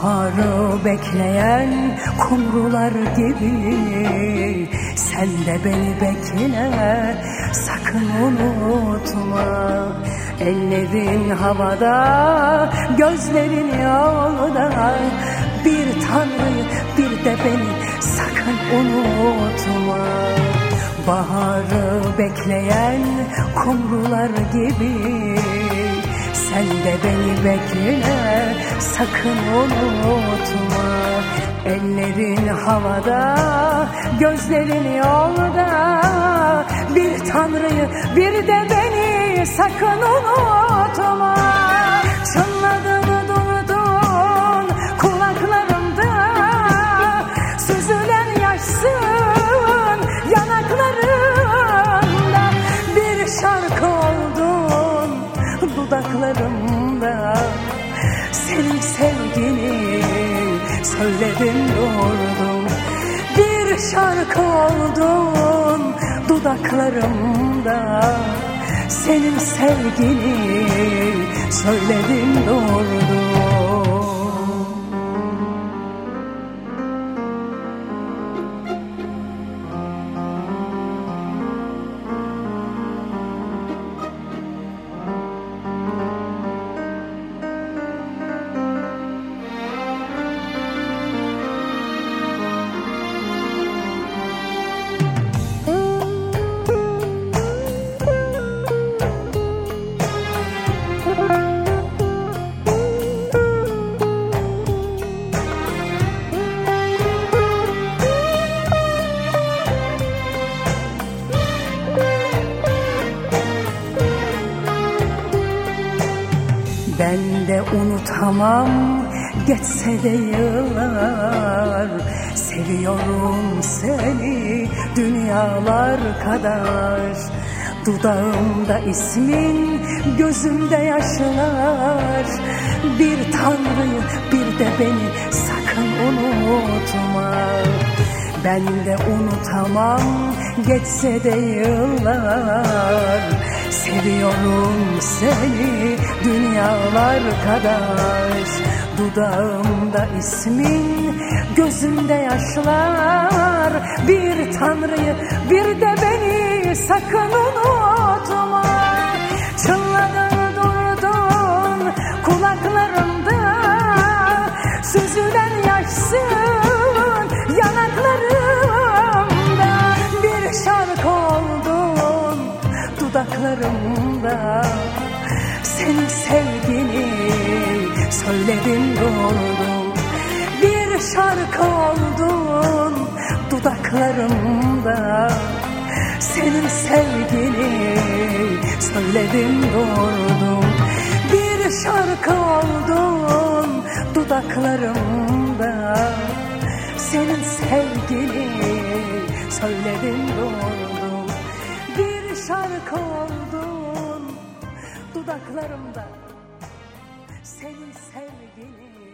Baharı bekleyen kumrular gibi sen de beni bekle, sakın unutma. Ellerin havada, gözlerin yolda, bir Tanrı'yı bir de beni sakın unutma. Baharı bekleyen kumrular gibi sen de beni bekle, sakın unutma. Ellerin havada, gözlerin yolda, bir Tanrı'yı bir de beni sakın unutma. Çınladığını durdun kulaklarımda, süzülen yaşsın yanaklarımda, bir şarkı oldun dudaklarımda, senin sevgini söyledim durdum. Bir şarkı oldun dudaklarımda, senin sevgini söyledim durdum. Ben de unutamam, geçse de yıllar, seviyorum seni dünyalar kadar. Dudağımda ismin, gözümde yaşlar, bir Tanrı'yı bir de beni sakın unutma. Ben de unutamam, geçse de yıllar, seviyorum seni dünyalar kadar. Dudağımda ismin, gözümde yaşlar, bir Tanrı'yı bir de beni sakın unutma. Çınladın durdun kulaklarımda, süzülen yaşsın yanaklarımda, bir şarkı oldun dudaklarımda, senin sevgini söyledim durdum. Bir şarkı oldun dudaklarımda, senin sevgini söyledim durdum. Bir şarkı oldun dudaklarımda, senin sevgini söyledim durdum. Bir şarkı oldun dudaklarımda, senin sevgini